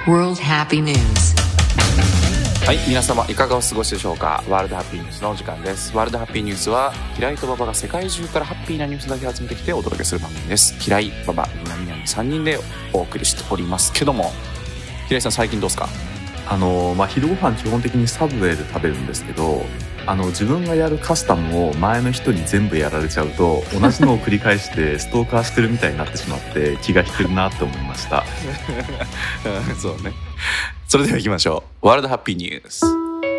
World Happy News。 はい、皆様いかがお過ごしでしょうか。ワールドハッピーニュースのお時間です。ワールドハッピーニュースは平井と馬場が世界中からハッピーなニュースだけ集めてきてお届けする番組です。平井、馬場、南々3人でお送りしておりますけども、平井さん最近どうですか？ 昼ご飯基本的にサブウェイで食べるんですけど、自分がやるカスタムを前の人に全部やられちゃうと同じのを繰り返してストーカーしてるみたいになってしまって気が引けるなって思いましたそうね。それでは行きましょう。ワールドハッピーニュース。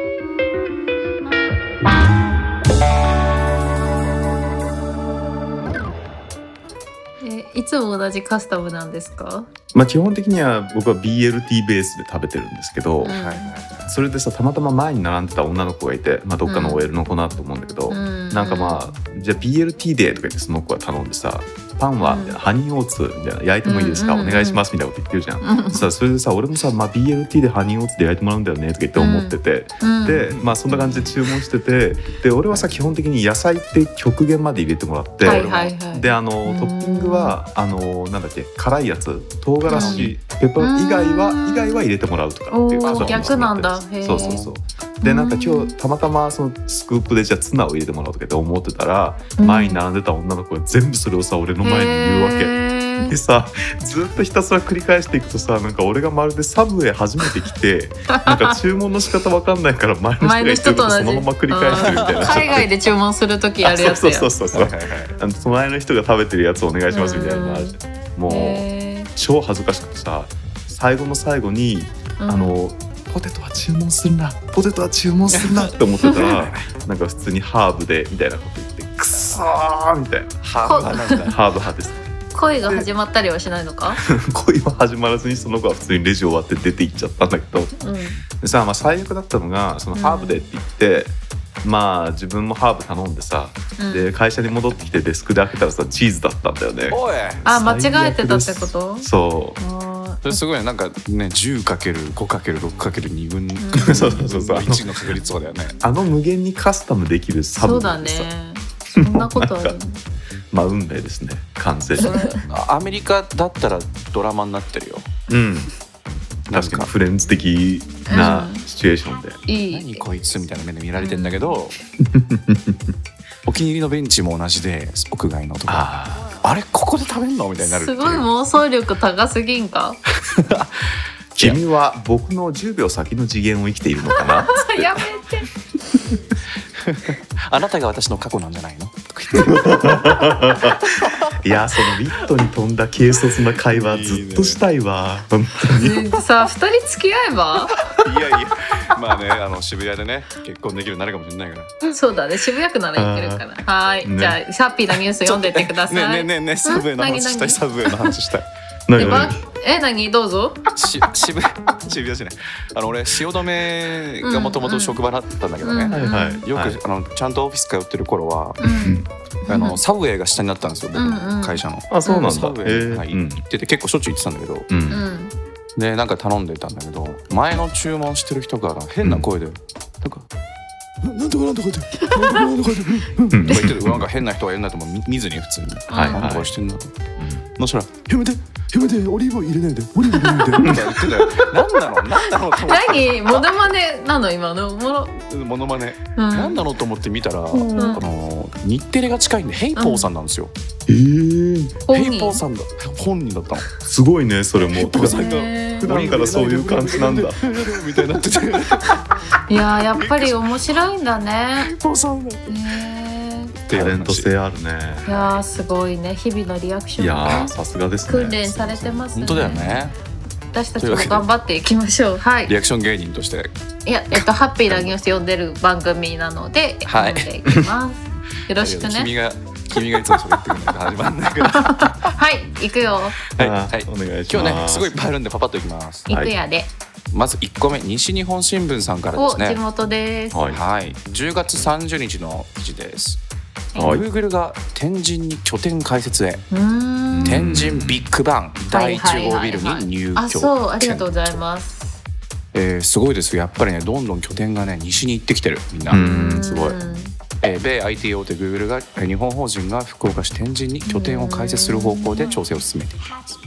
いつも同じカスタムなんですか？ 基本的には僕は BLT ベースで食べてるんですけど、それでさ、たまたま前に並んでた女の子がいて、どっかの OL の子なと思うんだけど、なんかじゃあ BLT でとか言ってその子が頼んでさ、パンはみたいな、ハニーオーツみたいな、焼いてもいいですか、お願いしますみたいなこと言ってるじゃん、それでさ、俺もさ、BLT でハニーオーツで焼いてもらうんだよねとか言って思ってて、で、そんな感じで注文してて、で俺はさ、基本的に野菜って極限まで入れてもらって、でトッピングはなんだっけ、辛いやつ、唐辛子、ペッパー以外は入れてもらうとかっていう感じ。 逆なんだ。 そうで、なんか今日たまたまそのスクープでじゃあツナを入れてもらおうとかって思ってたら、前に並んでた女の子が全部それをさ、俺の前に言うわけでさ、ずっとひたすら繰り返していくとさ、なんか俺がまるでサブウェイ初めて来てなんか注文の仕方わかんないから前の人が言ってることそのまま繰り返してるみたいな海外で注文するときやるやつや。 そうその前の人が食べてるやつお願いしますみたいなのあるじゃん。もう超恥ずかしくてさ、最後の最後にポテトは注文するなって思ってたらなんか普通にハーブでみたいなこと言って、クソーみたいな。ハーブ派なんだ。ハーブ派です。 恋が始まったりはしないのか？ 恋は始まらずに、その子は普通にレジ終わって出て行っちゃったんだけど、でさ、最悪だったのが、そのハーブでって言って、自分もハーブ頼んでさ、で会社に戻ってきてデスクで開けたらさ、チーズだったんだよね。 おい、 間違えてたってこと？ そう、 それすごいね。なんかね、10×5×6×2 分そう 1の確率とかだよね。 無限にカスタムできるサブでさ、 そうだね。そんなことある。 運命ですね、完全に。 アメリカだったらドラマになってるよ。 確かにフレンズ的なシチュエーションで、 何こいつみたいな目で見られてんだけど、お気に入りのベンチも同じで、屋外のとか、あれここで食べんのみたいになるっていう。 すごい妄想力高すぎんか？ 君は僕の10秒先の次元を生きているのかなやめてあなたが私の過去なんじゃないの？ いや、そのウィットに富んだ軽率な会話ずっとしたいわ。本当にさあ、2人付き合えばいや渋谷でね、結婚できるようになるかもしれないから。 そうだね、渋谷区なら行けるから。はい、じゃあハッピーなニュース読んでってください。 ねえ、サブウェイの話したい。サブウェイの話したい。 何どうぞ。 渋谷じゃない。俺汐留がもともと職場だったんだけどね、よくちゃんとオフィス通ってる頃はサブウェイが下になったんですよ、僕会社の。 そうなんだ。 サブウェイ行ってて、結構しょっちゅう行ってたんだけど、でなんか頼んでたんだけど、前の注文してる人が変な声でなんかなんとかってとか言ってる。なんか変な人がいるなとも見ずに普通になんとかしてんだと。そしたらやめてオリーブオイル入れないでみたいな言ってたよ。なんなの何モノマネなの今のモノマネなんなのと思って見たら、日テレが近いんでヘイポーさんなんですよ。ヘイポーさんだ、本人だったの。 すごいね、それも。普段からそういう感じなんだみたいになってて、 いややっぱり面白いんだね。 ヘイポーさんだ。 タレント性あるね。 いやすごいね、日々のリアクション。 いやさすがですね。 訓練されてますね。 本当だよね。 私たちも頑張っていきましょう。はい。 リアクション芸人として。 いやハッピーなニュース読んでる番組なので読んでいきます。よろしくね。 君がいつも喋ってくるのが始まんないから。 はい、行くよ。 はい、 お願いします。 今日ねすごいいっぱいあるんでパパッといきます。 行くやで。 まず1個目、西日本新聞さんからですね。 地元です。 はい、10月30日の記事です。Google が天神に拠点開設へ。天神ビッグバン第1号ビルに入居。 そう、ありがとうございます。 すごいですよ。やっぱりね、どんどん拠点がね西に行ってきてる、みんな。 すごい。 米 IT 大手 Google が日本法人が福岡市天神に拠点を開設する方向で調整を進めています。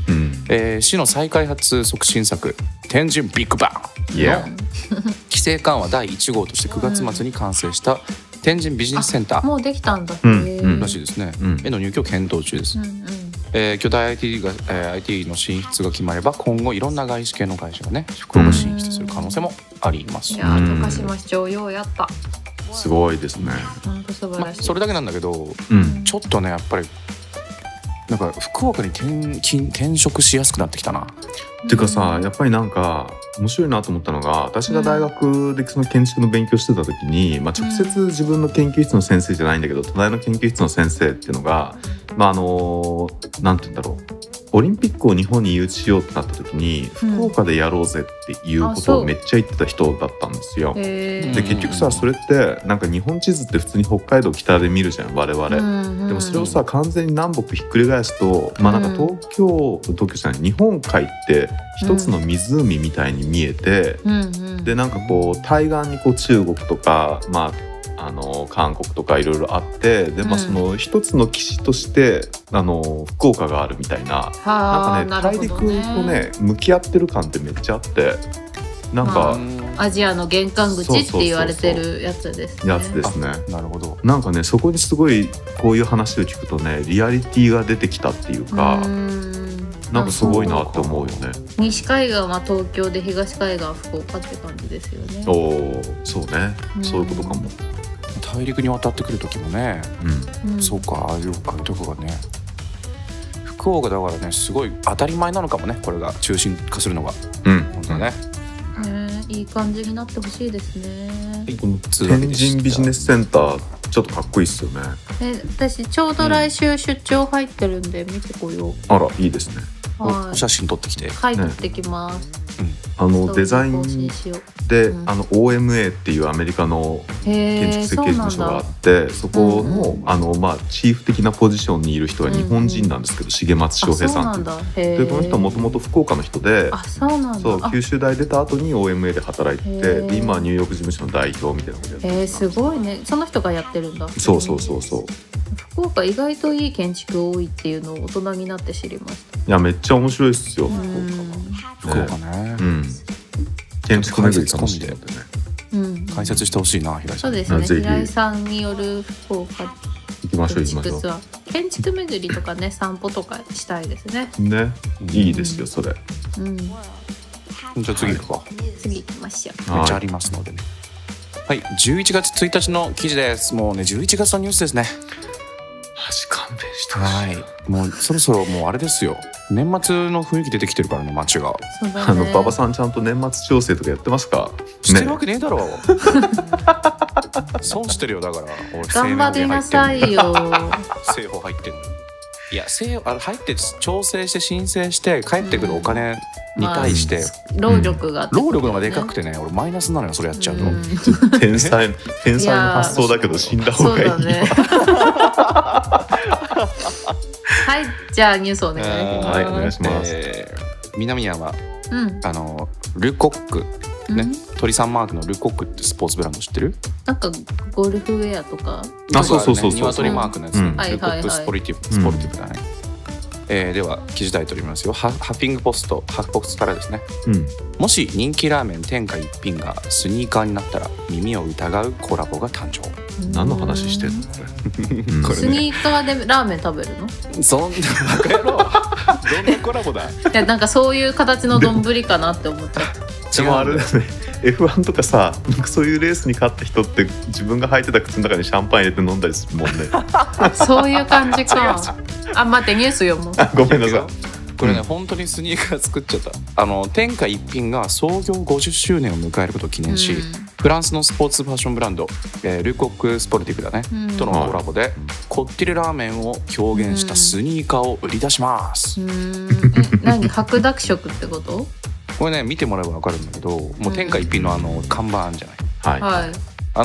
市の再開発促進策天神ビッグバンの規制緩和第1号として9月末に完成した天神ビジネスセンター、 もうできたんだ、 らしいですね、への入居を検討中です、巨大 IT の進出が決まれば今後いろんな外資系の会社がね福岡進出する可能性もあります。 いやー、高島市長ようやった。 すごいですね。 本当素晴らしい。 それだけなんだけど、ちょっとねやっぱりなんか福岡に転職しやすくなってきたな。 っていうかさ、やっぱりなんか面白いなと思ったのが、私が大学でその建築の勉強してた時に、直接自分の研究室の先生じゃないんだけど、隣の研究室の先生っていうのが、なんて言うんだろう、オリンピックを日本に誘致しようってなった時に、福岡でやろうぜっていうことをめっちゃ言ってた人だったんですよ。で結局さ、それってなんか日本地図って普通に北海道北で見るじゃん我々、でもそれをさ完全に南北ひっくり返すと、なんか東京じゃない、日本海って一つの湖みたいに見えて、でなんかこう対岸にこう中国とか、韓国とかいろいろあって、で、その一つの基地として福岡があるみたいな、なんかね大陸とね向き合ってる感ってめっちゃあって、なんか、 アジアの玄関口って言われてるやつですね。 なるほど。 なんかねそこにすごいこういう話を聞くとねリアリティが出てきたっていうか、なんかすごいなって思うよね。 西海岸は東京で東海岸は福岡って感じですよね。 そうね、そういうことかも。 大陸に渡ってくる時もね、そうか、ああいうとこがね、福岡だからねすごい当たり前なのかもね、これが中心化するのが。本当ね。 いい感じになってほしいですね。 この天神ビジネスセンターちょっとかっこいいっすよね。 私ちょうど来週出張入ってるんで見てこよう。 あらいいですね。 お写真撮ってきて。 はい、撮ってきます。 デザインでOMA っていうアメリカの建築設計事務所があって、そこのチーフ的なポジションにいる人は日本人なんですけど、重松翔平さんっていう。でこの人はもともと福岡の人で、九州大出た後に OMA で働いてて、で今はニューヨーク事務所の代表みたいなことやってる。 すごいね。その人がやってるんだ。 そう。 福岡意外といい建築多いっていうのを大人になって知りました。 いやめっちゃ面白いっすよ福岡ね。 建築巡り楽しいのでね。 解説してほしいな、平井さん。 そうですね。平井さんによる福岡行きましょう。 建築巡りとかね、散歩とかしたいですね。 ね、いいですよそれ。 じゃあ次行くか。 次行きましょう。 めっちゃありますのでね。はい、11月1日の記事です。もうね11月のニュースですね。 マジ勘弁してほしい。 はい、もうそろそろもうあれですよ。年末の雰囲気出てきてるからね、街が。 馬場さんちゃんと年末調整とかやってますか？ してるわけねえだろ。損してるよ。だから俺頑張りなさいよ。 政府入ってんの。いや入って調整して申請して帰ってくるお金に対して、 労力がでかくてね、俺マイナスなのよ、それやっちゃうと。天才の発想だけど死んだ方がいい。そうだね。 はい、じゃあニュースお願いします。 はい、お願いします。 南山、ルコックね、鳥さんマークのルコックってスポーツブランド知ってる？ なんかゴルフウェアとか。 そう鶏マークのやつね。ルコックスポルティブだね。では記事タイトル読みますよ。ハフィングポスト、ハフポストからですね。もし人気ラーメン天下一品がスニーカーになったら耳を疑うコラボが誕生。 何の話してんのこれ。 スニーカーでラーメン食べるの？ そんなバカ野郎。どんなコラボだ。いやなんかそういう形の丼かなって思っちゃった。 でもあれだね、F1 とかさ、なんかそういうレースに勝った人って自分が履いてた靴の中にシャンパン入れて飲んだりするもんね。 そういう感じか。待ってニュース読もう。 ごめんなさい。 これね、本当にスニーカー作っちゃった。天下一品が創業50周年を迎えることを記念し、フランスのスポーツファッションブランド、ルコックスポルティブだね、とのコラボでこってりラーメンを表現したスニーカーを売り出します。 何、白濁色ってこと？ これね、見てもらえば分かるんだけど、もう天下一品の看板あるんじゃない？はい。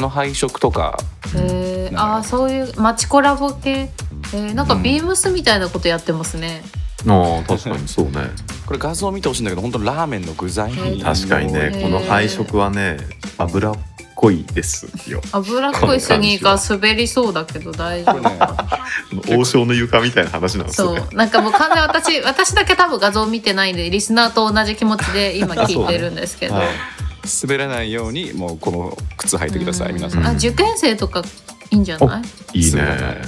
配色とか。 そういう街コラボ系。なんかビームスみたいなことやってますね。 確かにそうね。 これ画像見てほしいんだけど、本当ラーメンの具材に。 確かにね、この配色はね、脂っこいですよ。 脂っこいスニーカー滑りそうだけど大丈夫ね。 王将の床みたいな話なんですよね。 そうなんかもう完全に私だけ多分画像見てないんでリスナーと同じ気持ちで今聞いてるんですけど、 滑らないようにもうこの靴履いてください皆さん。 受験生とかいいんじゃない？ いいね。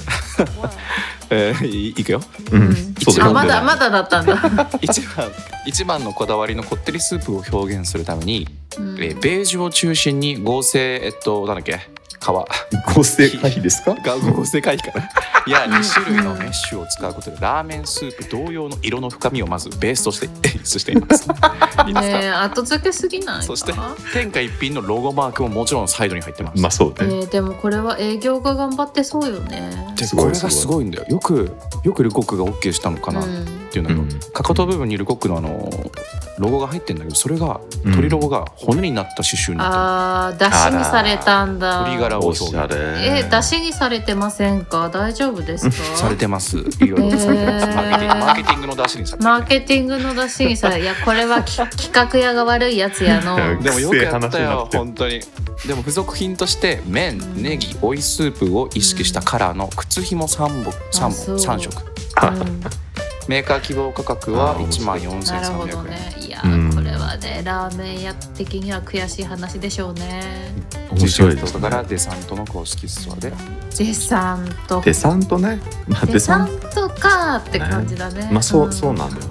いくよ。 まだだったんだ。 一番のこだわりのこってりスープを表現するために、ベージュを中心に合成なんだっけ皮合成回避ですか？ 合成回避かな。いや2種類のメッシュを使うことでラーメンスープ同様の色の深みをまずベースとして演出しています。 ねえ後付けすぎないか？ そして天下一品のロゴマークももちろんサイドに入ってます。 まあそうね。 でもこれは営業が頑張ってそうよね。 でこれがすごいんだよ。よくルコックが OK したのかなっていうのが、かかと部分にルコックのロゴが入ってるんだけど、それが鳥ロゴが骨になった刺繍になってる。 出汁にされたんだ。 鳥柄を表現。 出汁にされてませんか？大丈夫ですか？ されてます。いろいろされてます。マーケティングの出汁にされてる。 マーケティングの出汁にされてる。いやこれは企画屋が悪いやつやの。 でもよくやったよ本当に。でも付属品として麺、ネギ、追いスープを意識したカラーの靴ひも3色。メーカー希望価格は14,300円。 なるほどね。いやこれはねラーメン屋的には悔しい話でしょうね。 面白いですね。 からデサントの公式ストアでデサントね。 デサントかって感じだね。 まあそうなんだよ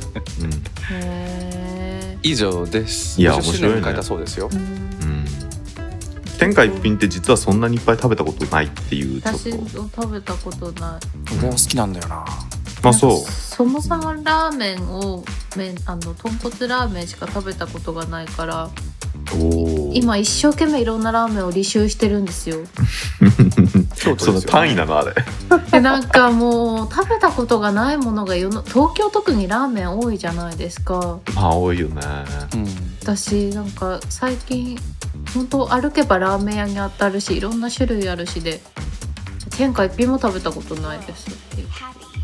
ね。以上です。 いや面白いね。 書いたそうですよ。 天下一品って実はそんなにいっぱい食べたことないっていう。 私食べたことない。 俺は好きなんだよな。 まあそう。 そもそもラーメンを豚骨ラーメンしか食べたことがないから、今一生懸命いろんなラーメンを履修してるんですよ。 その単位なのあれ。 でなんかもう食べたことがないものが東京特にラーメン多いじゃないですか。 まあ多いよね。 私なんか最近本当歩けばラーメン屋に当たるしいろんな種類あるしで天下一品も食べたことないですっていう。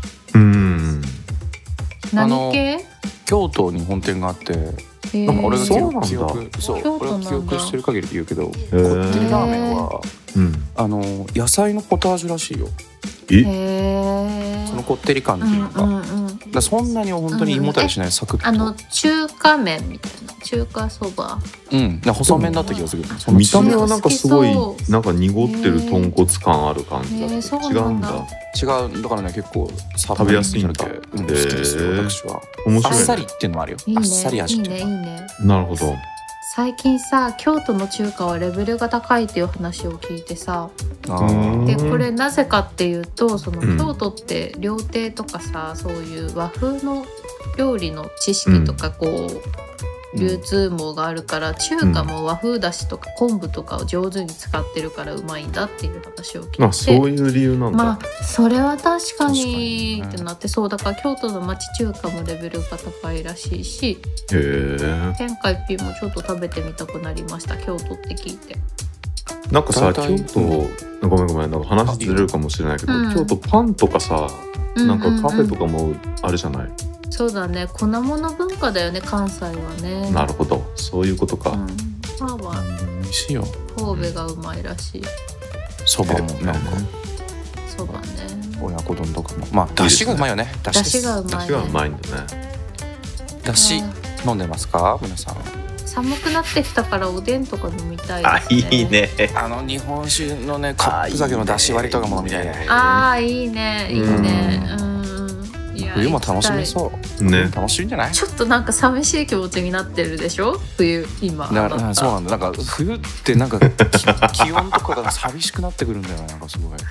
何系？ 京都に本店があって、俺が記憶してる限りで言うけど、こってりラーメンは野菜のポタージュらしいよ。そのこってり感っていうか、そんなに本当に胃もたれしないサクッと。 中華麺みたいな中華そば。 細麺だった気がする。 見た目はなんかすごいなんか濁ってる豚骨感ある感じだけど、違うんだ。 違うだからね結構食べやすいんだ。 好きですよ私は。あっさりっていうのもあるよ。あっさり味っていうの。 なるほど。 最近さ京都の中華はレベルが高いっていう話を聞いてさ、でこれなぜかっていうとその京都って料亭とかさそういう和風の料理の知識とかこう流通網があるから中華も和風だしとか昆布とかを上手に使ってるからうまいんだっていう話を聞いて、 そういう理由なんだ。 まあそれは確かにってなって、そうだから京都の町中華もレベルが高いらしいし、天下一品もちょっと食べてみたくなりました京都って聞いて。 なんかさ京都ごめんなんか話ずれるかもしれないけど、京都パンとかさなんかカフェとかもあるじゃない。 そうだね粉物文化だよね関西はね。 なるほどそういうことか。 パンは美味しいよ。 神戸がうまいらしい。 そばもなんかそばね親子丼とかもまあだしがうまいよね。 だしがうまいんだね。 だし飲んでますか皆さん。 寒くなってきたからおでんとか飲みたいですね。 いいね。 日本酒のねカップ酒のだし割りとかも飲みたいね。 いいねいいね。 冬も楽しめそうね。楽しいんじゃない？ ちょっとなんか寂しい気持ちになってるでしょ冬今。 そうなんだ。なんか冬ってなんか気温とかが寂しくなってくるんだよね。なんかすごい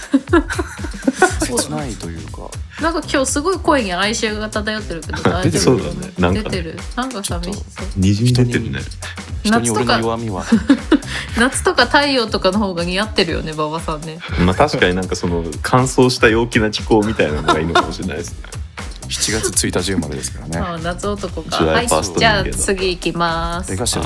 切ないというか。 なんか今日すごい声に哀愁が漂ってるけど大丈夫？出てる。なんか寂しそう。 にじみ出てるね。 人に俺の弱みは夏とか太陽とかの方が似合ってるよね馬場さんね。 まあ確かになんかその乾燥した陽気な気候みたいなのがいいのかもしれないですね。 7月1日生まれですからね。 夏男か。はい、じゃあ次行きます。 レガシア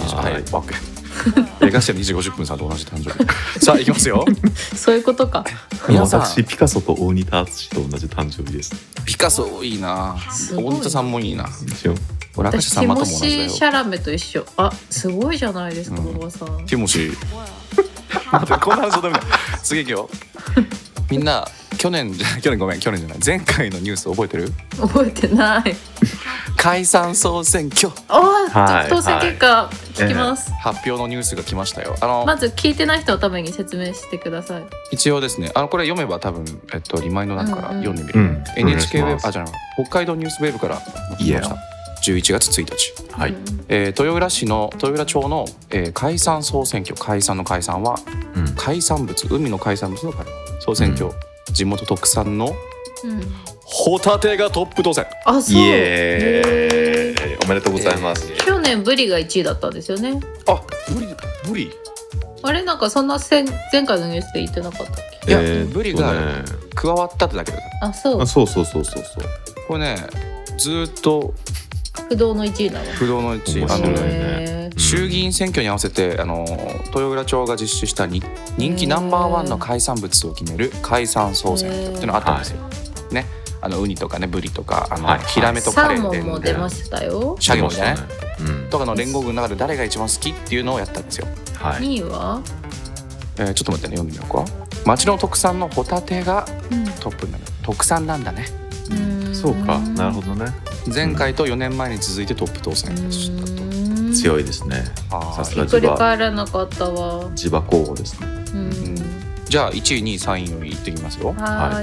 2時50分さんと同じ誕生日。さあ行きますよ。 そういうことか。 私ピカソと大仁田敦と同じ誕生日です。 ピカソいいな。大仁田さんもいいな。 若私ティモシー・シャラメと一緒。あ、すごいじゃないですか、馬場さん。 ティモシー待ってこんな話ダメだ。次行くよ。みんな去年じゃない前回のニュース覚えてる？ 覚えてない。 解散総選挙。 当選結果聞きます、 発表のニュースが来ましたよ。 まず聞いてない人のために説明してください。 一応ですね、これ読めば多分、リマインドになるから読んでみる、NHK ウェブ、じゃない、北海道ニュースウェブから来ました。11月1日、はい、豊浦町の、解散総選挙、解散の解散は、海産物、海の海産物の総選挙、地元特産の、ホタテがトップ当選。 あ、そう。 イエーイ、おめでとうございます。 去年ブリが1位だったんですよね。 あ、ブリあれ、なんかそんな前回のニュースで言ってなかったっけ？ いや、ブリが加わったってだけだ。 あ、そう。 そうこれね、ずっと不動の1位なの。 不動の1位。衆議院選挙に合わせて豊浦町が実施した人気ナンバー1の海産物を決める解散総選挙っていうのがあったんですよ、ね。ウニとかね、ブリとかヒラメとカレーで、 サーモンも出ましたよ。 シャギもね、とかの連合軍の中で誰が一番好きっていうのをやったんですよ。 2位はちょっと待ってね、読んでみようか。町の特産のホタテがトップになる、特産なんだね。 そうか、なるほどね。 前回と4年前に続いてトップ当選でしたと。 強いですね。さすがひっくり返らなかったわ。 地場候補ですね。 じゃあ1位2位3位4位いってきますよ。 はい。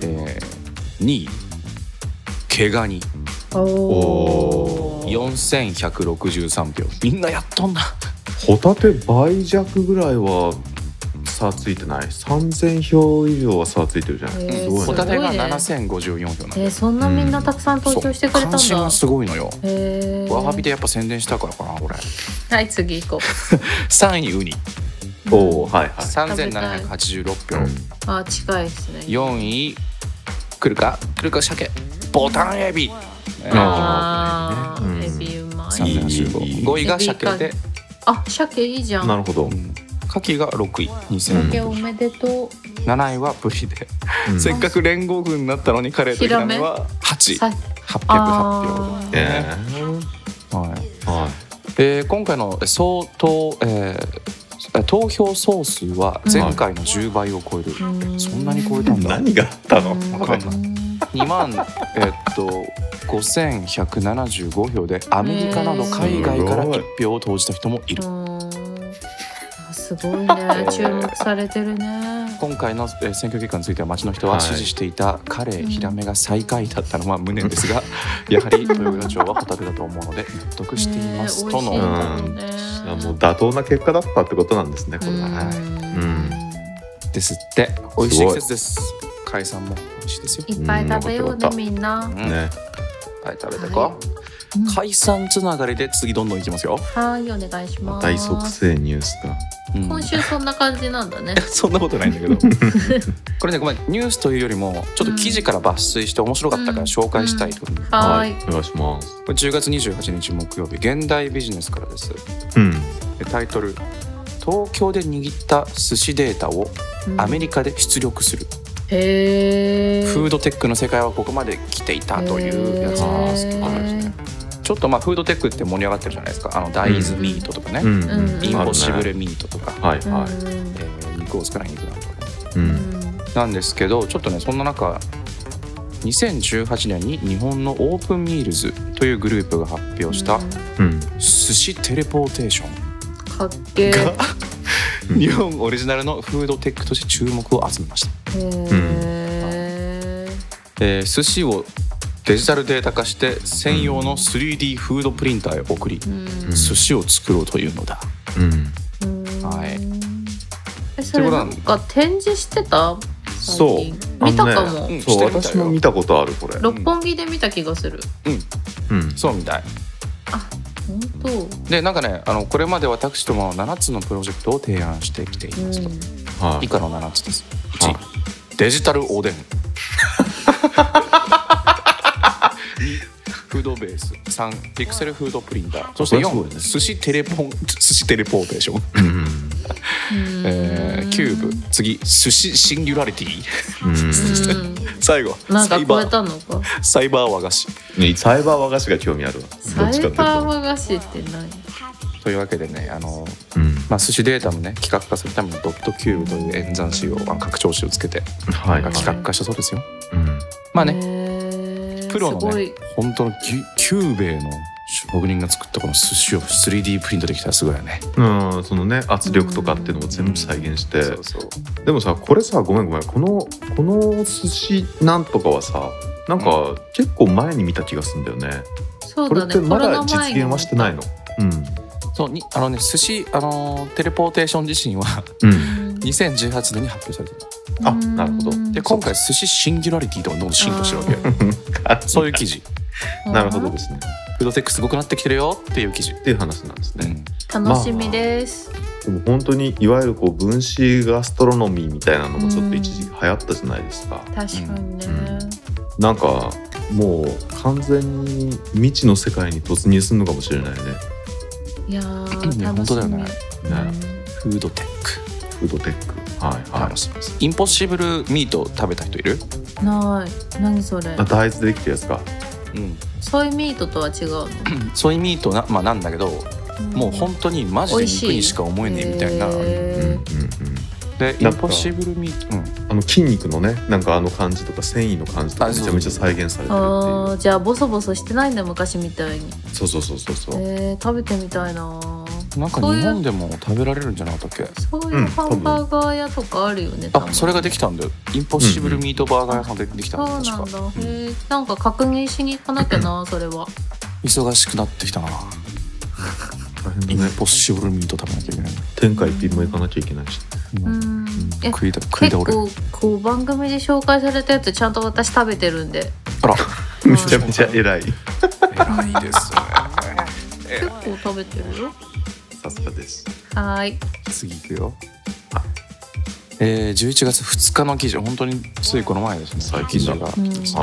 2位毛ガニ。4163票。みんなやっとんな。 ホタテ倍弱ぐらいは差ついてない。3000票以上は差ついてるじゃないですか。 ホタテが7054票なんで。 そんなみんなたくさん投票してくれたんだ。 関心がすごいのよ。ワハビでやっぱ宣伝したからかな、これ。 はい、次行こう。 3位ウニ。 はいはい。 3786票。 あ、近いですね。 4位来るか鮭。ボタンエビ。 エビうまい。 5位が鮭で。 あ、鮭いいじゃん。 なるほど。 牡蠣が6位、 鮭おめでとう。 7位はブリで、せっかく連合軍になったのにカレーとヒラメは8位、808票。今回の投票総数は前回の10倍を超える。そんなに超えたんだ。 何があったの？ 分かんない。2万5175票でアメリカなど海外から1票を投じた人もいる。 すごいね、注目されてるね。 今回の選挙結果については町の人は支持していたカレー、ヒラメが最下位だったのは無念ですが、やはり豊浦町はホタテだと思うので納得していますとの。 もう妥当な結果だったってことなんですね、これは。 ですって。美味しい季節です。海産も美味しいですよ。 いっぱい食べようね、みんな。 いっぱい食べてこう。海産つながりで次どんどんいきますよ。 はい、お願いします。 大促成ニュースが。 今週そんな感じなんだね。 そんなことないんだけど。これね、ごめん、ニュースというよりもちょっと記事から抜粋して面白かったから紹介したいと思います。 はい、お願いします。 これ10月28日木曜日、現代ビジネスからです。タイトル、東京で握った寿司データをアメリカで出力する。フードテックの世界はここまで来ていたというやつなんですけど、ちょっとフードテックって盛り上がってるじゃないですか。大豆ミートとかね、インポッシブルミートとか、肉を少ない肉なんとかね、なんですけど、ちょっとね、そんな中2018年に日本のオープンミールズというグループが発表した寿司テレポーテーションかっけーが日本オリジナルのフードテックとして注目を集めました。寿司をデジタルデータ化して専用の 3D フードプリンターへ送り、寿司を作ろうというのだ。はい。 それなんか展示してた？ そう。 見たかも。 そう、私も見たことあるこれ。 六本木で見た気がする。 そうみたい。 あ、本当。 で、なんかね、これまで私ども7つのプロジェクトを提案してきていますと。以下の7つです。1、デジタルおでん。2、フードベース。3、ピクセルフードプリンター。そして4、寿司テレポーテーション。キューブ。次、寿司シンギュラリティ。 最後なんか超えたのか。 サイバー和菓子。 サイバー和菓子が興味あるわ。 サイバー和菓子って何？ というわけでね、寿司データのね企画化するためのドットキューブという演算子を拡張子をつけて企画化したそうですよ。まあね、プロのね本当のキューベイの職人が作ったこの寿司を 3D プリントできたらすごいよね。 そのね圧力とかっていうのを全部再現して、でもさこれさごめんこの寿司なんとかはさなんか結構前に見た気がするんだよね。 そうだね。 これってまだ実現はしてないの？ そうに寿司テレポーテーション自身は2018年に発表されてる。 なるほど。 で今回寿司シンギュラリティとかどんどん進化してるわけ。そういう記事。 なるほどですね。 フードテックすごくなってきてるよっていう記事っていう話なんですね。 楽しみです。 でも本当にいわゆるこう分子ガストロノミーみたいなのもちょっと一時期流行ったじゃないですか。 確かにね。 なんかもう完全に未知の世界に突入するのかもしれないね。 いやー本当だよね。フードテック。はい。インポッシブルミート食べた人いる？ ない。何それ？ 大豆でできたやつか。 ソイミートとは違うの？ ソイミートなんだけど、もう本当にマジで肉にしか思えねえみたいな。でインポッシブルミート、 筋肉のねなんか感じとか繊維の感じとかめちゃめちゃ再現されてるっていう。 じゃあボソボソしてないんだ昔みたいに。 そう。 食べてみたいな。 なんか日本でも食べられるんじゃなかったっけ？ そういうハンバーガー屋とかあるよね。 それができたんだよ。インポッシブルミートバーガー屋さんでできたんだ。 そうなんだ。なんか確認しに行かなきゃなそれは。 忙しくなってきたな。インポッシブルミート食べなきゃいけない。 天下一品も行かなきゃいけないし。 食い倒れ。 結構こう番組で紹介されたやつちゃんと私食べてるんで。 あら、 めちゃめちゃ偉い。 偉いですね。 結構食べてるよ。 さすがです。 はい。 次いくよ。11月2日の記事、本当についこの前ですね。記事が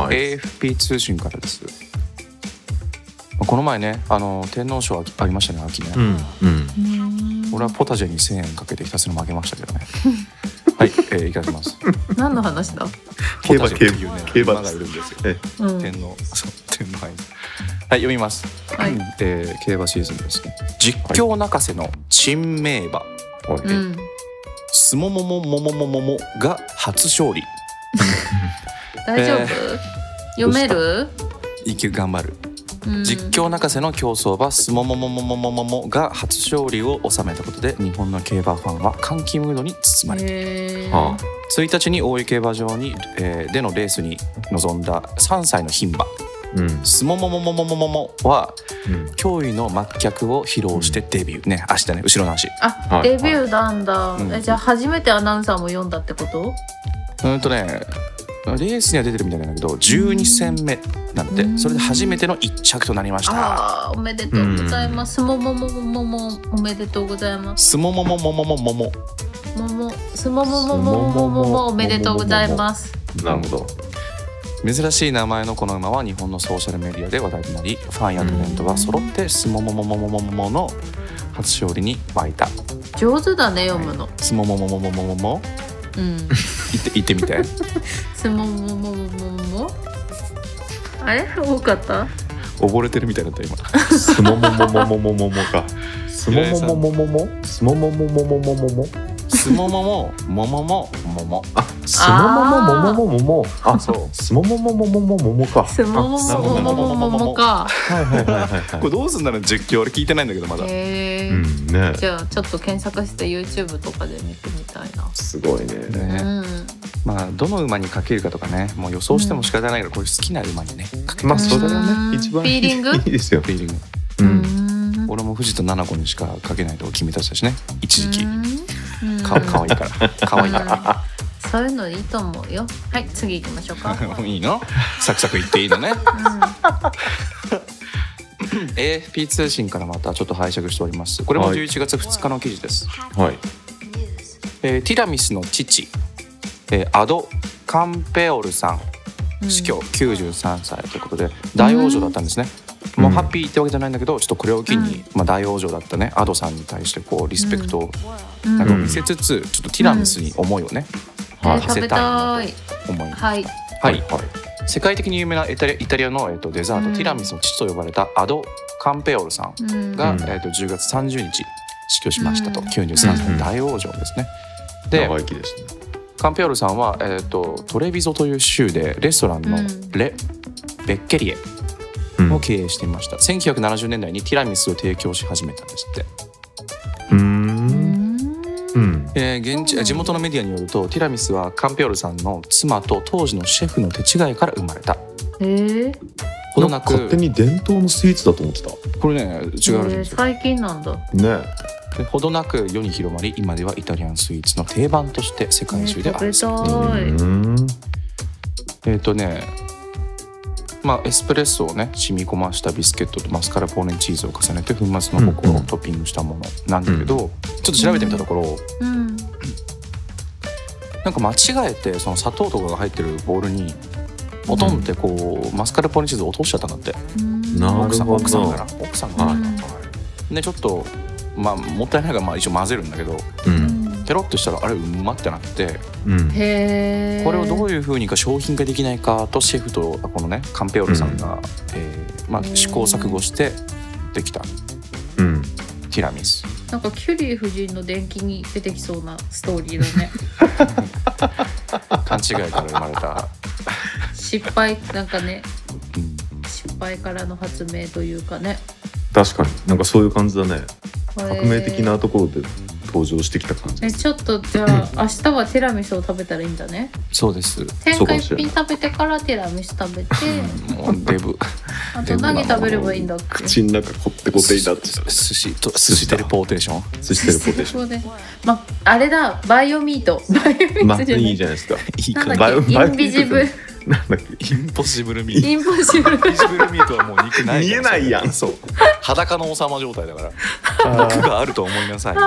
AFP 通信からです。この前ね、天皇賞ありましたね、秋ね。俺はポタジェに1000円かけてひたすら負けましたけどね。はい、いただきます。 何の話だ？ ポタジェっていうね、馬がいるんですよ。天皇杯。はい、読みます。競馬シーズンですね。実況泣かせの珍名馬。スモモモモモモモモが初勝利。 大丈夫？読める？ 頑張る。実況泣かせの競走馬スモモモモモモモモが初勝利を収めたことで日本の競馬ファンは歓喜ムードに包まれて1日に大井競馬場に、でのレースに臨んだ3歳の牝馬、スモモモモモモモモは、驚異の末脚を披露してデビューね。明日ね、後ろの足。 デビューなんだ。じゃあ初めてアナウンサーも読んだってこと？ レースには出てるみたいなんだけど12戦目なんで、それで初めての1着となりました。 おめでとうございます。スモモモモモモおめでとうございます。 スモモモモモモモモスモモモモモモモおめでとうございます。 なるほど。 珍しい名前のこの馬は日本のソーシャルメディアで話題になり、ファンやタレントが揃ってスモモモモモモモの初勝利に沸いた。 上手だね読むの。 スモモモモモモモモ。言ってみて。 スモモモモモモ。あれ多かった？ 溺れてるみたいだった今。 スモモモモモモモモか。スモモモモモモ。スモモモモモモモモ。 スモモモモモモモモ。 スモモモモモモモ。そう。スモモモモモモモモか。 スモモモモモモモか。 これどうすんだろう実況俺聞いてないんだけどまだ。 じゃあちょっと検索して YouTube とかで見てみたいな。 すごいね。 まあどの馬にかけるかとかね、もう予想しても仕方ないからこういう好きな馬にねかけて。 まあそうだよね。一番フィーリング？ いいですよ。 フィーリング。俺も藤田七子にしかかけないと決めたしね。一時期。可愛いから。可愛いから。 そういうのいいと思うよ。はい、次行きましょうか。 いいの？サクサク言っていいのね。AFP 通信からまたちょっと拝借しております。これも11月2日の記事です。 はい。 ティラミスの父、アド・カンペオルさん死去93歳ということで大往生だったんですね。もうハッピーってわけじゃないんだけど、ちょっとこれを機に、大往生だったねアドさんに対してこうリスペクトを見せつつ、ちょっとティラミスに思いをね、馳せたいなと思います。はい。 はい、世界的に有名なイタリアの、デザート、ティラミスの父と呼ばれたアド・カンペオルさんが、10月30日死去しましたと。93歳、大往生ですね。で、 長生きですね。 カンペオルさんは、トレビゾという州でレストランのベッケリエを経営していました。1970年代にティラミスを提供し始めたんですって。地元のメディアによると、ティラミスはカンペオルさんの妻と当時のシェフの手違いから生まれた。 ほどなく勝手に伝統のスイーツだと思ってた。 これね、違うらしいんですよ。 最近なんだね。 でほどなく世に広まり、今ではイタリアンスイーツの定番として世界中であるそうです。エスプレッソをね染み込ましたビスケットとマスカルポーネチーズを重ねて粉末のココアをトッピングしたものなんだけど、ちょっと調べてみたところ、なんか間違えてその砂糖とかが入ってるボウルにポトンってこうマスカルポーネチーズを落としちゃったんだって。奥さんがでちょっともったいないから一応混ぜるんだけど、ペロッとしたらあれうまってなって、これをどういう風にか商品化できないかとシェフとこのねカンペオルさんが、試行錯誤してできた、ティラミス。 なんかキュリー夫人の伝記に出てきそうなストーリーだね。 勘違いから生まれた失敗なんかね、失敗からの発明というかね。 確かになんかそういう感じだね。革命的なところで登場してきた感じです。 ちょっとじゃあ明日はティラミスを食べたらいいんだね。 そうです。 天下一品食べてからティラミス食べて、 もうデブ。 あと何食べればいいんだっけ。 口の中こってこてになってた。 寿司テレポーテーション。 寿司テレポーテーション。 あれだ、バイオミート。 いいじゃないですか。 いいかな。インビジブル。 なんだっけ、インポッシブルミート。 インポッシブルミートはもう肉ない。 見えないやん。 そう。裸の王様状態だから。肉があると思いなさい。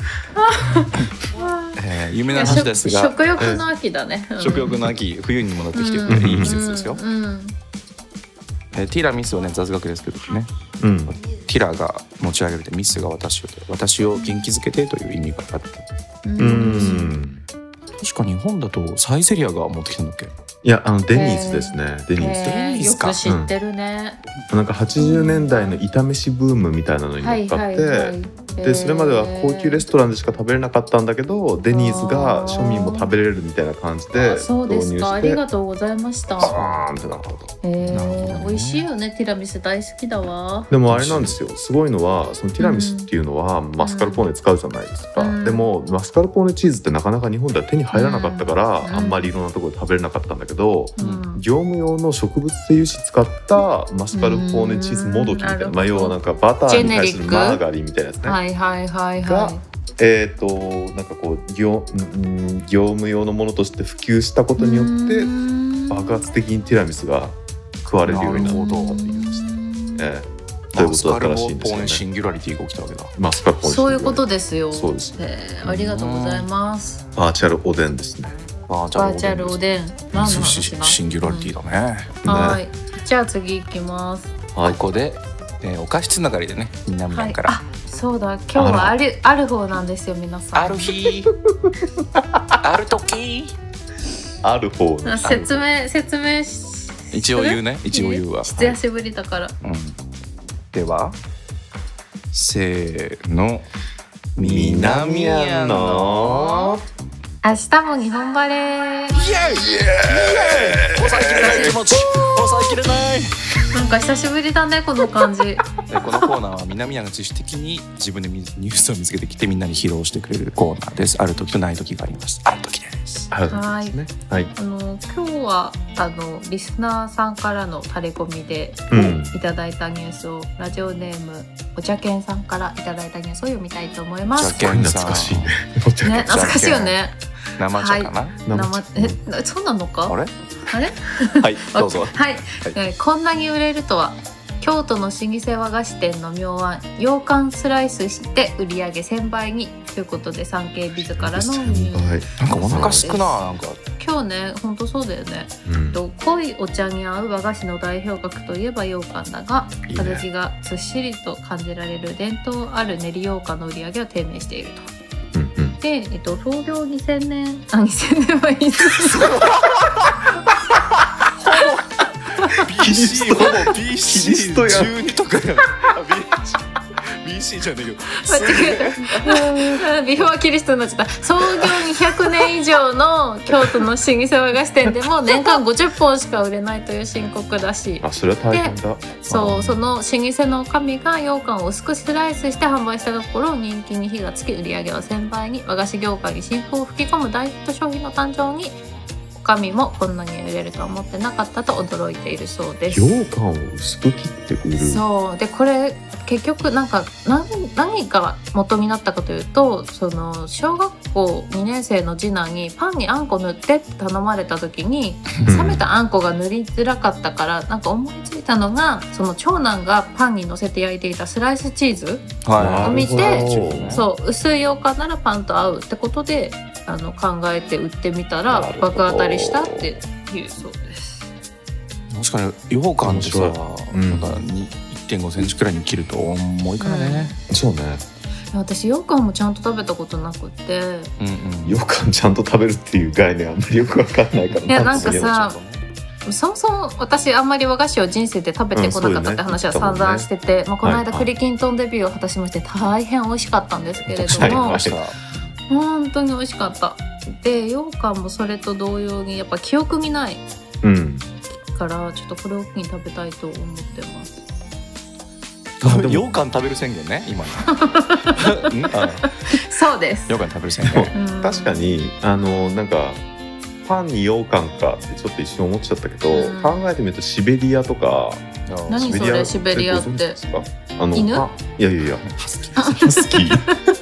有名な話ですが、 食欲の秋だね。 食欲の秋、冬にもなってきてるいい季節ですよ。ティラミスはね雑学ですけどね。ティラが持ち上げるてミスが私を元気づけてという意味があった。確か日本だとサイゼリアが持ってきたんだっけ。 いやデニーズですね。デニーズよく知ってるね。 なんか80年代の炒めしブームみたいなのに乗っかって、でそれまでは高級レストランでしか食べれなかったんだけど、デニーズが庶民も食べれるみたいな感じで導入して。 そうですか、ありがとうございました。美味しいよね、ティラミス大好きだわ。 でもあれなんですよ、すごいのはそのティラミスっていうのはマスカルポーネ使うじゃないですか。でもマスカルポーネチーズってなかなか日本では手に入らなかったから、あんまりいろんなところで食べれなかったんだけど、業務用の植物性油脂使ったマスカルポーネチーズもどきみたいな、要はなんかバターに対するマーガリンみたいなやつね。がなんかこう業務用のものとして普及したことによって爆発的にティラミスが食われるようになったというということだったらしいんですよね。 シンギュラリティが起きたわけだ。 マスカルポーネそういうことですよ。 そうです。 ありがとうございます。 バーチャルおでんですね。 バーチャルおでん。何の話な。 シンギュラリティだね。 はい。じゃあ次行きます。 ここでお菓子つながりでね、南さんから。 そうだ、今日はある方なんですよ皆さん。 ある日、ある時、 ある方。 説明一応言うね、一応言うわ。 久しぶりだから。 ではせーの、南アの明日も日本バレー。イエーイ。 抑えきれない気持ち、抑えきれない。 なんか久しぶりだね、この感じ。 このコーナーは南アが自主的に自分でニュースを見つけてきてみんなに披露してくれるコーナーです。ある時とない時があります。ある時です。 はい。今日はリスナーさんからのタレコミでいただいたニュースを、ラジオネームお茶けんさんからいただいたニュースを読みたいと思います。 懐かしいね。 懐かしいよね。 生茶かな。 そうなのか。 あれ。はい、どうぞ。 はい、こんなに売れるとは。京都の老舗和菓子店の妙案、羊羹スライスして売り上げ1000倍にということで、産経ビズからのニュース。 なんかお腹すくな、なんか今日ね、本当そうだよね。濃いお茶に合う和菓子の代表格といえば羊羹だが、形がずっしりと感じられる伝統ある練り羊羹の売り上げは低迷していると。で、創業2000年はいいです BC ほぼ BC12 とかやBC じゃねえけどビフォーキリストになっちゃった。創業200年以上の京都の老舗和菓子店でも年間50本しか売れないという深刻だし、 それは大変だ。 その老舗の女将が羊羹を薄くスライスして販売したところ人気に火がつき売り上げは1000倍に、和菓子業界に新風を吹き込む大ヒット商品の誕生に女将もこんなに売れるとは思ってなかったと驚いているそうです。 羊羹を薄く切って売る。 そうで、これ結局なんか何が元になったかというと、その小学校2年生の次男にパンにあんこ塗ってって頼まれた時に冷めたあんこが塗りづらかったからなんか思いついたのが、その長男がパンに乗せて焼いていたスライスチーズを見て、そう薄い羊羹ならパンと合うってことで考えて売ってみたら爆当たりしたっていうそうです。 確かに羊羹ってさ、なんか1.5 センチくらいに切ると重いからね。 そうね。 私羊羹もちゃんと食べたことなくて、 羊羹ちゃんと食べるっていう概念あんまりよくわかんないから。 いやなんかさ、そもそも私あんまり和菓子を人生で食べてこなかったって話は散々してて、この間栗きんとんデビューを果たしまして大変美味しかったんですけれども、本当に美味しかった。で羊羹もそれと同様にやっぱ記憶にないからちょっとこれを機に食べたいと思ってます。 羊羹食べる宣言ね今そうです。 羊羹食べる宣言確かになんかパンに羊羹かってちょっと一瞬思っちゃったけど、考えてみるとシベリアとか。 何それシベリアって？犬？ いやハスキー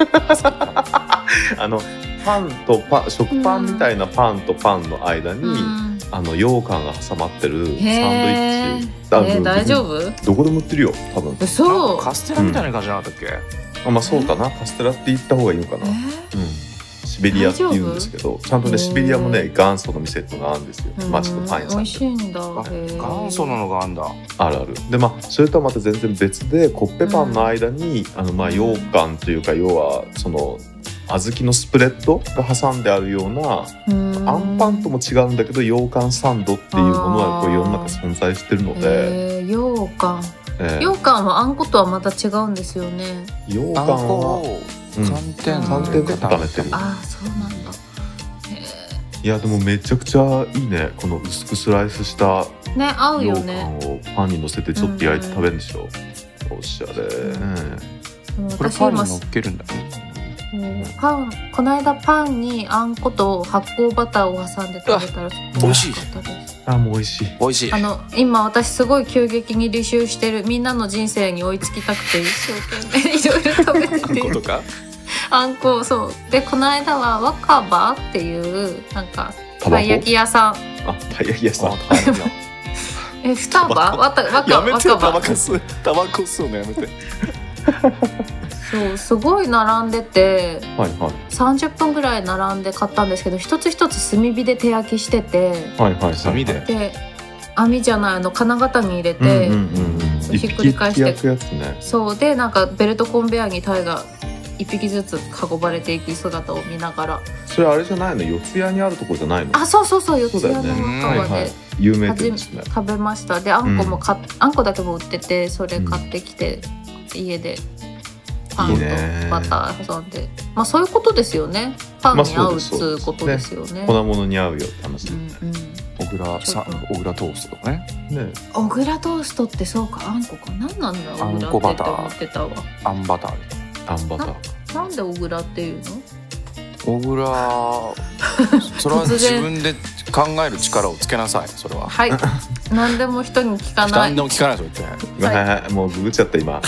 パンと食パンみたいなパンとパンの間に羊羹が挟まってるサンドイッチ。 大丈夫？ どこでも売ってるよ多分。 嘘。 カステラみたいな感じじゃなかったっけ？ まあそうかな、カステラって言った方がいいのかな。シベリアって言うんですけど、ちゃんとねシベリアもね元祖の店ってのがあるんですよ。町のパン屋さんで。 美味しいんだ。 元祖なのがあんだ。 ある。でそれとはまた全然別でコッペパンの間に羊羹というか要はその小豆のスプレッドが挟んであるようなあんパンとも違うんだけど羊羹サンドっていうものは世の中存在してるので。 羊羹。羊羹はあんことはまた違うんですよね。 羊羹は寒天で固めてる。 そうなんだ。 いやでもめちゃくちゃいいね。この薄くスライスしたね、合うよね。 羊羹をパンに乗せてちょっと焼いて食べるんでしょ。おしゃれ。 これパンに乗っけるんだね。 この間パンにあんこと発酵バターを挟んで食べたら美味しい。 もう美味しい。 美味しい。 今私すごい急激に履修してるみんなの人生に追いつきたくて一生懸命いろいろ食べてて。 あんことか？ あんこ、そうでこの間は若葉っていうなんかたい焼き屋さん。 たい焼き屋さん。 双葉？若葉。 やめてタバコ吸うのやめて。 そうすごい並んでて、30分ぐらい並んで買ったんですけど、一つ一つ炭火で手焼きしてて、 網で網じゃない金型に入れてひっくり返して、そうでなんかベルトコンベヤーにタイが1匹ずつ運ばれていく姿を見ながら。 それあれじゃないの？四谷にあるとこじゃないの？ そう四谷の若葉で有名店ですね。 食べました。であんこもあんこだけも売ってて、それ買ってきて家でパンとバター挟んで、そういうことですよね。パンに合うっつうことですよね。 粉物に合うよって話。 小倉トーストとかね。 小倉トーストってそうか、あんこか。何なんだあんこバター。 思ってたわ。 あんバター。 なんで小倉っていうの？ 小倉それは自分で考える力をつけなさい。それははい何でも人に聞かない。 何でも聞かないそうやって。もうググっちゃった今。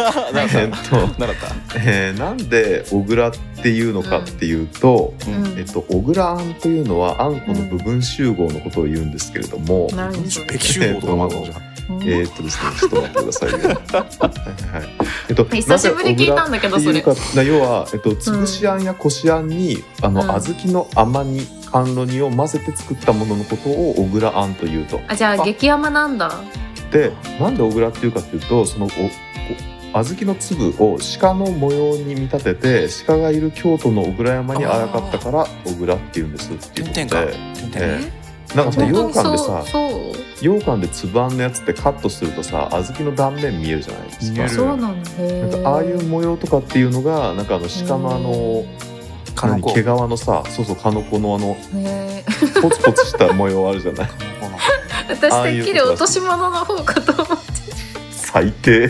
なんで小倉っていうのかっていうと、小倉あんというのはあんこの部分集合のことを言うんですけれども、 べき集合とかもあるのじゃん。 ですね、ちょっと待ってくださいよ。 久しぶり聞いたんだけどそれ。 要はつぶしあんやこしあんに小豆の甘煮甘露煮を混ぜて作ったもののことを小倉あんというと。 じゃあ激甘なんだ。 でなんで小倉っていうかっていうと、その小豆の粒を鹿の模様に見立てて、鹿がいる京都の小倉山にあやかったから小倉っていうんですっていうことで。なんかさ羊羹でさ。 羊羹でつぶあんのやつってカットするとさ、小豆の断面見えるじゃないですか。 そうなんだ。 なんかああいう模様とかっていうのがなんか鹿の毛皮のさ、そうそう鹿の子のポツポツした模様あるじゃない。 私てっきり落とし物の方かと思って。 最低。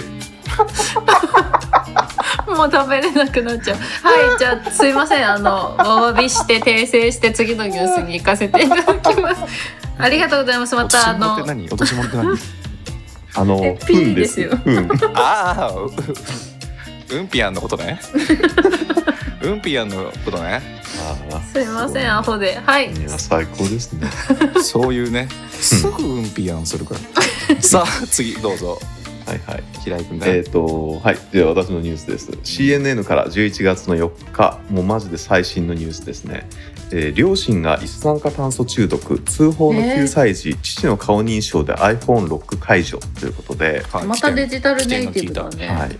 もう食べれなくなっちゃう。はい、じゃあすいません、お詫びして訂正して次のニュースに行かせていただきます。ありがとうございます。また落とし物って何？ ピーですよ。 ああ、うんぴあんのことね。うんぴあんのことね。 すいません、アホで。はい。 いや最高ですね。 そういうね、すぐうんぴあんするから。さあ次どうぞ。 はいはい、 平井君はい、じゃあ私のニュースです。 CNN から11月の4日、もうマジで最新のニュースですね。両親が一酸化炭素中毒、通報の9歳児、父の顔認証で iPhone ロック解除ということで、 またデジタルネイティブだね。 はい、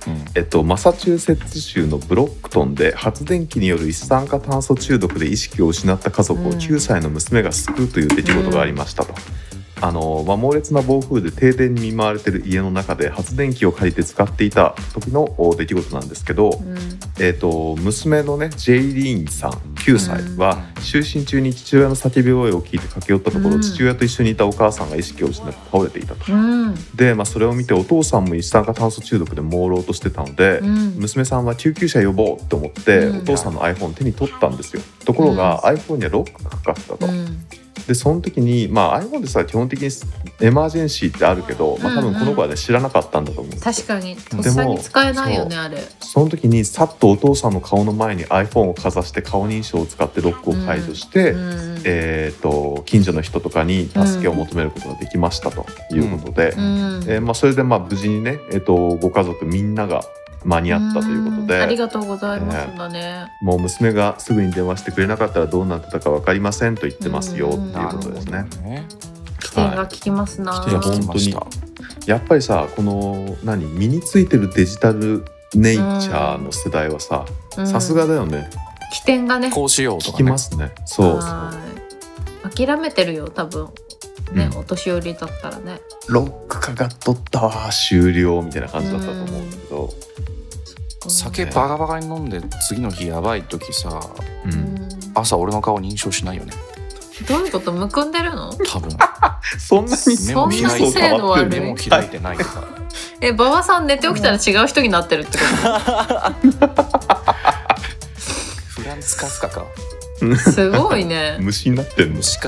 マサチューセッツ州のブロックトンで発電機による一酸化炭素中毒で意識を失った家族を9歳の娘が救うという出来事がありましたと。猛烈な暴風で停電に見舞われている家の中で発電機を借りて使っていた時の出来事なんですけど、娘のねジェイリーンさん9歳は就寝中に父親の叫び声を聞いて駆け寄ったところ、父親と一緒にいたお母さんが意識を失って倒れていたと。で、それを見てお父さんも一酸化炭素中毒で朦朧としてたので、娘さんは救急車呼ぼうと思って、お父さんの iPhone を手に取ったんですよ。ところが、iPhone にはロックがかかってたと。でその時に、iPhone でさ基本的にエマージェンシーってあるけど、多分この子はね知らなかったんだと思うんですよ。 確かにとっさに使えないよね。あれその時にさっとお父さんの顔の前に iPhone をかざして顔認証を使ってロックを解除して、近所の人とかに助けを求めることができましたということで、それで無事にね、ご家族みんなが間に合ったということで、 ありがとうございますだね。 もう娘がすぐに電話してくれなかったらどうなってたか分かりませんと言ってますよっていうことですね。 起点が効きますな。 いや本当にやっぱりさ、この身についてるデジタルネイチャーの世代はさすがだよね。 起点がねこうしようとかね聞きますね。そう諦めてるよ多分ね、お年寄りだったらね。 ロックかかっとったわ終了みたいな感じだったと思うんだけど、 酒バカバカに飲んで次の日やばい時さ、朝俺の顔認証しないよね。 どういうこと？むくんでるの？ 多分そんなに目も開いてないとか。 馬場さん寝て起きたら違う人になってるってこと？ フランツカフカか。 すごいね。 虫になってんの？ 虫か。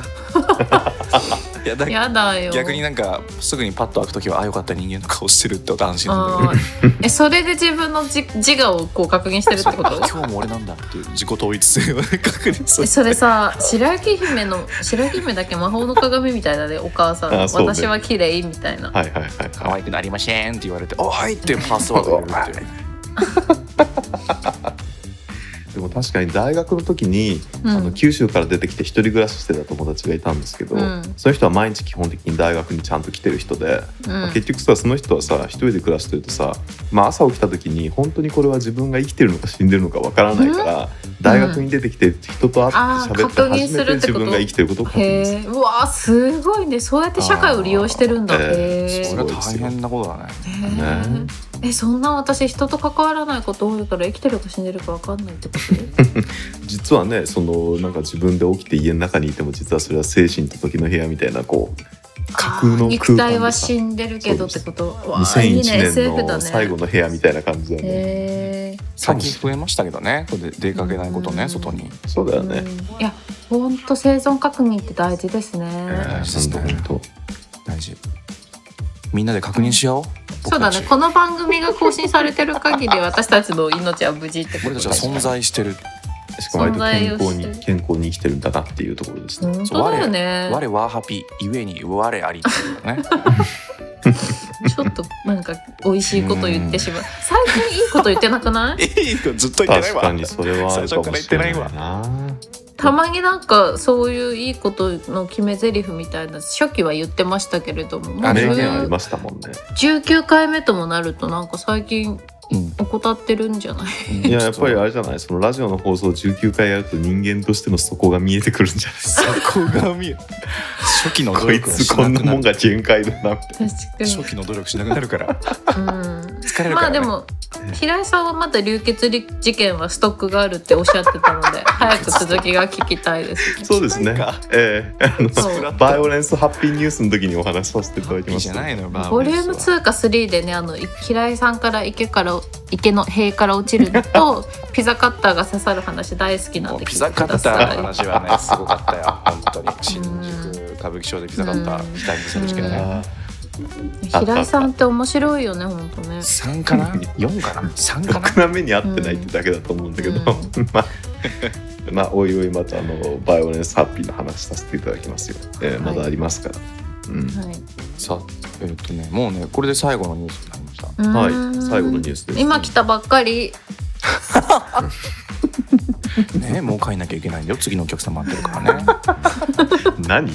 やだよ。 逆にすぐにパッと開くときはよかった人間の顔してるって安心するんだけど。 それで自分の自我をこう確認してるってこと？ 今日も俺なんだっていう自己統一性を確認する。 それさ、白雪姫だけ魔法の鏡みたいだね。お母さん、私は綺麗みたいな。 可愛くなりませんって言われて、おいってパスワード入れるって。 でも確かに大学の時に、九州から出てきて一人暮らししてた友達がいたんですけど、そういう人は毎日基本的に大学にちゃんと来てる人で、結局さその人はさ一人で暮らしてるとさ、朝起きた時に本当にこれは自分が生きてるのか死んでるのかわからないから、大学に出てきて人と会って喋って初めて自分が生きてることを確認する。 うわすごいね。そうやって社会を利用してるんだ。 それは大変なことだね。 そんな私人と関わらないこと多いから生きてるか死んでるか分かんないってこと？ 実はね、自分で起きて家の中にいても実はそれは精神と時の部屋みたいな架空の空間で肉体は死んでるけどってこと？ 2001年の最後の部屋みたいな感じだね。 最近増えましたけどね、これで出かけないことね、外に。 そうだよね。 いやほんと生存確認って大事ですね。 大事ですね。大事。みんなで確認しよう。 そうだね。この番組が更新されてる限り私たちの命は無事ってこと。 俺たちは存在してる。 しかも割と健康に生きてるんだなっていうところですね。 本当だよね。 我はハピゆえに我ありっていうね。 ちょっと美味しいこと言ってしまう。最近いいこと言ってなくない？ いいことずっと言ってないわ。 確かにそれはあるかもしれないな。 たまにそういういいことの決め台詞みたいな初期は言ってましたけれども、 名言ありましたもんね。 19回目ともなると最近怠ってるんじゃない？ いや、やっぱりあれじゃない、そのラジオの放送19回やると人間としての底が見えてくるんじゃないですか。 底が見える。初期の努こい力つこんなもんが限界だなって。 確かに。 初期の努力しなくなるから。疲れるからね。 まあでも平井さんはまた流血事件はストックがあるっておっしゃってたので早く続きが聞きたいです。 そうですね。バイオレンスハッピーニュースの時にお話しさせていただきました。 じゃないのよ。 ボリューム2か3でね、平井さんから池の塀から落ちるのとピザカッターが刺さる話大好きなんで聞いてください。 ピザカッターの話はねすごかったよ本当に。新宿歌舞伎町でピザカッター期待する事件ね。 平井さんって面白いよね本当ね。 3かな4かな3かな。 僕な目に合ってないってだけだと思うんだけど、まあおいおいまたバイオレンスハッピーの話させていただきますよ。まだありますから。 さあもうねこれで最後のニュースになりました。 はい、最後のニュースです。 今来たばっかり。 ね、もう帰んなきゃいけないんだよ。次のお客さん待ってるからね。 何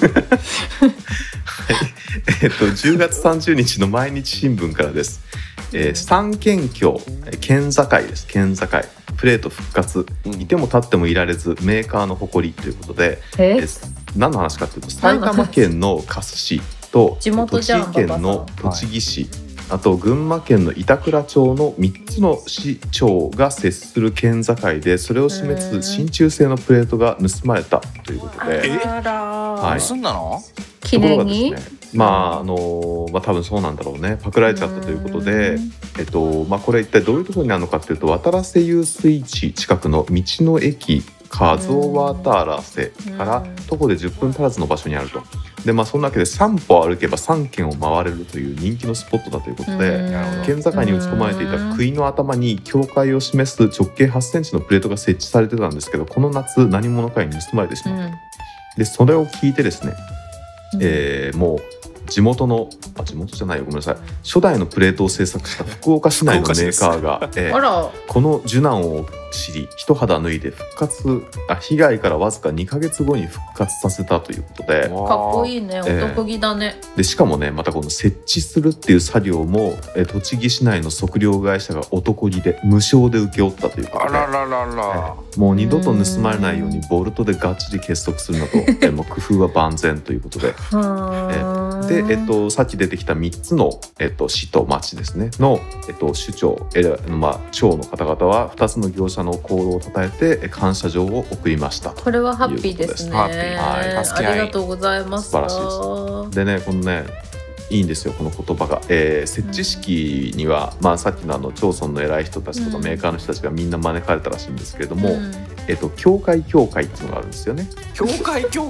10月30日の毎日新聞からです。三県境、県境です。県境プレート復活、いても立ってもいられずメーカーの誇りということで、何の話かというと埼玉県の春日市と栃木県の栃木市、あと群馬県の板倉町の3つの市町が接する県境で、それを示す真鍮製のプレートが盗まれたということで、 盗んだの？ 記念に？ 多分そうなんだろうね。パクられちゃったということで、これ一体どういうところにあるのかというと、渡良瀬遊水地近くの道の駅カゾワタラ瀬から徒歩で10分足らずの場所にあると。でそんなわけで3歩歩けば3県を回れるという人気のスポットだということで、県境に打ち込まれていた杭の頭に境界を示す直径8センチのプレートが設置されてたんですけど、この夏何者かに盗まれてしまった。でそれを聞いてですね、もう地元じゃないよ、ごめんなさい、初代のプレートを製作した福岡市内のメーカーが、この受難を知り一肌脱いで被害からわずか2ヶ月後に復活させたということで、 かっこいいね、お得意だね。 でしかもね、またこの設置するっていう作業も栃木市内の測量会社が男気で無償で請け負ったということで、もう二度と盗まれないようにボルトでがっちり結束するなどもう工夫は万全ということで、で、さっき出てきた3つの、市と町ですねの、首長、町の方々は2つの業者の功労をたたえて感謝状を送りました。 これはハッピーですね。ありがとうございます。 素晴らしいです。でね、このねいいんですよこの言葉が。設置式には、さっきの町村の偉い人たちとかメーカーの人たちがみんな招かれたらしいんですけれども、教会っていうのがあるんですよね。教会の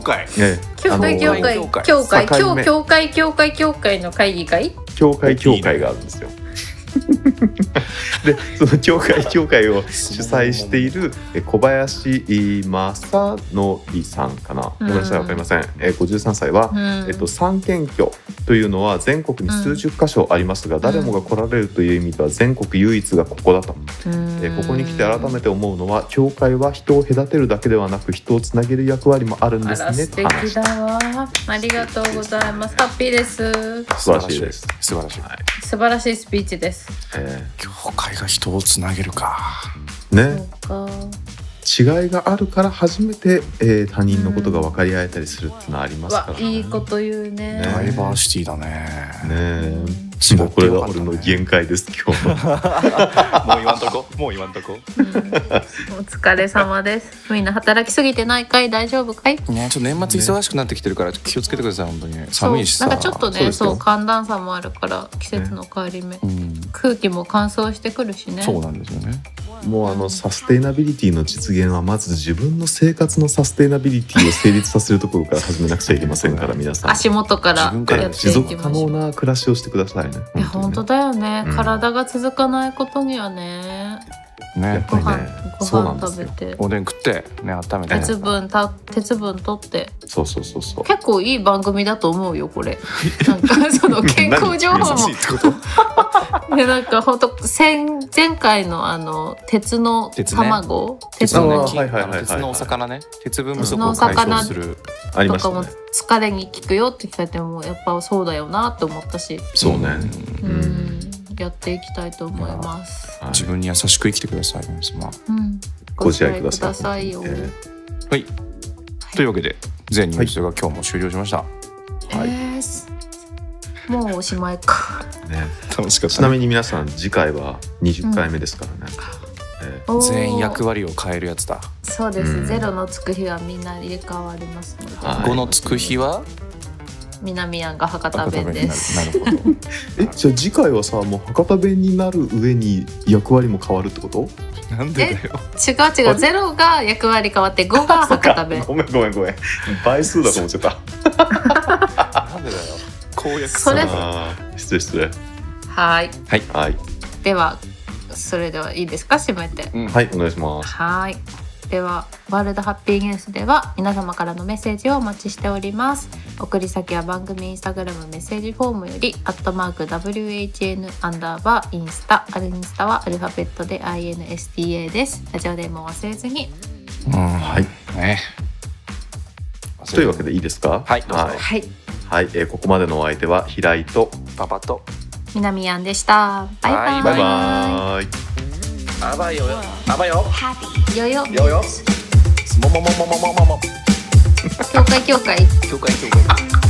会議会があるんですよ。でその教会を主催している小林正則さんかな、ごめんなさい分かりません、53歳は、三県境というのは全国に数十箇所ありますが、誰もが来られるという意味では全国唯一がここだと。ここに来て改めて思うのは、教会は人を隔てるだけではなく人をつなげる役割もあるんですね。 素敵だわ。ありがとうございます。ハッピーです。 素晴らしいです。 素晴らしい、 素晴らしいスピーチです。 教会が人をつなげるかね。違いがあるから初めて、他人のことが分かり合えたりするっていうのはありますからね。 いいこと言うね。 ダイバーシティだね。 もうこれが俺の限界です今日。 もう言わんとこ。お疲れ様です。みんな働きすぎてないかい？大丈夫かい？ ね、ちょっと年末忙しくなってきてるから気をつけてください本当に。寒いしさ。 なんかちょっとね、そう寒暖差もあるから季節の変わり目、空気も乾燥してくるしね。 そうなんですよね。 もうサステイナビリティの実現はまず自分の生活のサステイナビリティを成立させるところから始めなくちゃいけませんから皆さん足元からやっていきましょう。 持続可能な暮らしをしてくださいね。 本当だよね、体が続かないことにはね。 やっぱりね、 ご飯食べておでん食ってね、温めて鉄分取って。 そう結構いい番組だと思うよこれ。なんかその健康情報もで、なんか本当前回の鉄の卵、鉄のお魚ね、鉄分不足を解消するとかも疲れに効くよって聞かれてもやっぱそうだよなって思ったし。 そうね。 やっていきたいと思います。 自分に優しく生きてください皆様。 ご自愛くださいよ。 はい。というわけで全ニュースが今日も終了しました。 もうおしまいか。 楽しかった。 ちなみに皆さん次回は20回目ですからね。 全員役割を変えるやつだ。 そうです。0のつく日はみんな入れ替わりますので。 5のつく日は南庵が博多弁です。 なるほど。 じゃあ次回はさもう博多弁になる上に役割も変わるってこと？ なんでだよ。 違う0が役割変わって5が博多弁。 ごめん倍数だと思ってた。 なんでだよ。公約それ失礼。 はい。 はい。 ではそれではいいですか、締めて。 はいお願いします。 はい。ではワールドハッピーニュースでは皆様からのメッセージをお待ちしております。送り先は番組インスタグラムメッセージフォームより@WHN_インスタインスタはアルファベットで INSTA です。ラジオネームを忘れずに。 はい。というわけでいいですか？ はいどうぞ。 はい、ここまでのお相手は平井とパパと南庵でした。バイバイ。 バイバイ。 あばよよ。あばよ。 よよ。 よよ。もももももももも。 教会。